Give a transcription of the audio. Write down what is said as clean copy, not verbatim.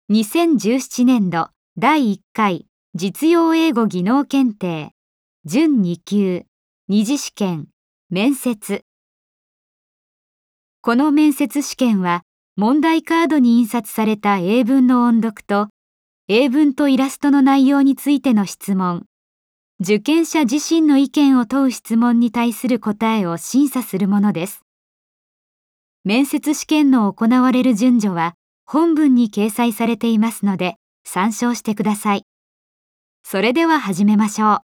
2017年度第1回実用英語技能検定準2級二次試験面接。この面接試験は問題カードに印刷された英文の音読と英文とイラストの内容についての質問、受験者自身の意見を問う質問に対する答えを審査するものです。面接試験の行われる順序は本文に掲載されていますので参照してください。それでは始めましょう。